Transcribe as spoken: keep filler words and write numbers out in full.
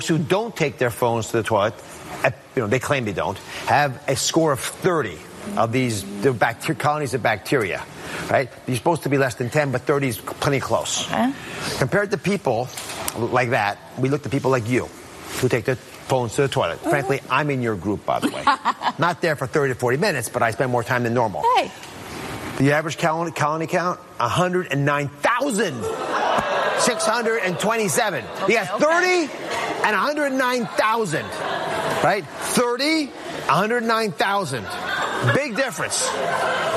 who don't take their phones to the toilet, you know, they claim they don't, have a score of thirty of these the bacteria, colonies of bacteria, right? You're supposed to be less than ten, but thirty is plenty close. Okay. Compared to people like that, we looked at people like you who take their phones to the toilet. Mm-hmm. Frankly, I'm in your group, by the way. Not there for thirty to forty minutes, but I spend more time than normal. Hey. The average colony, colony count, one hundred nine thousand six hundred twenty-seven. Okay, you got thirty okay. and one hundred nine thousand, right? thirty, one hundred nine thousand. Big difference.